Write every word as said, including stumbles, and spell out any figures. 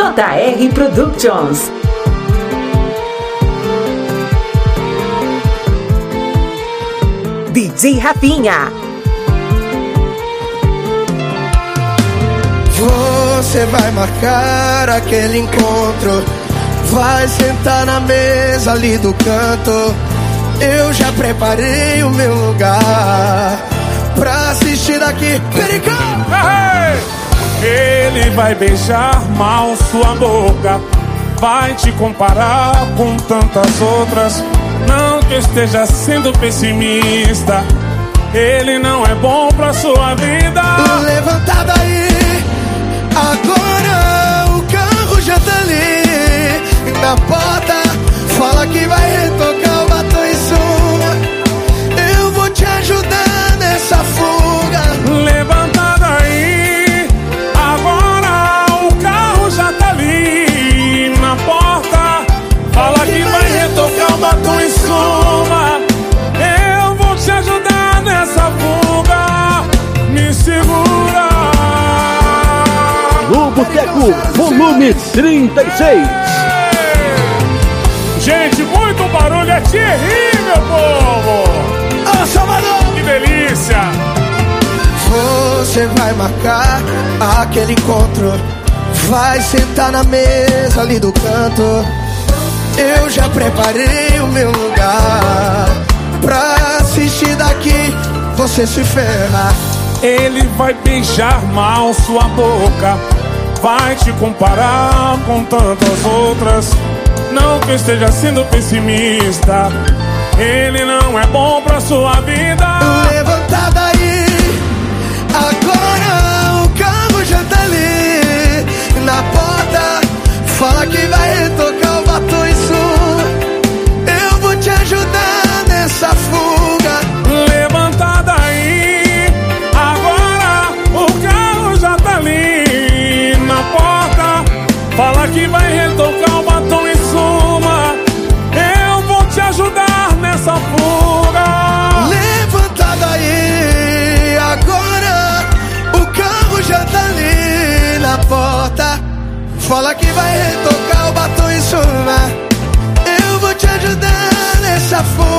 J R Productions. D J Rafinha. Você vai marcar aquele encontro, vai sentar na mesa ali do canto. Eu já preparei o meu lugar pra assistir daqui. Pericão! Ele vai beijar mal sua boca, vai te comparar com tantas outras. Não que eu esteja sendo pessimista, ele não é bom pra sua vida. Levanta daí, agora o carro já tá ali na porta. Fala que vai retocar o batom em sua. Eu vou te ajudar nessa fuga. Levanta daí, agora o carro já tá ali na porta. Fala que vai retocar o batom em suma. Eu vou te ajudar nessa fuga. Me segura. No Boteco, volume trinta e seis. Gente, muito barulho, é Thierry, meu povo. Ô, Salvador! Que delícia. Você vai marcar aquele encontro, vai sentar na mesa ali do canto. Eu já preparei o meu lugar pra assistir daqui, você se ferra. Ele vai beijar mal sua boca, vai te comparar com tantas outras. Não que eu esteja sendo pessimista, ele não é bom pra sua vida. Levanta daí, agora o carro já tá ali na porta. Fala que vai retocar o batom em sua. Eu vou te ajudar nessa fuga. Levanta daí, agora o carro já tá ali na porta. Fala que vai retocar o batom em suma. Eu vou te ajudar nessa fuga. Levanta daí, agora o carro já tá ali na porta. Fala que vai retocar o batom em suma. Eu vou te ajudar nessa fuga.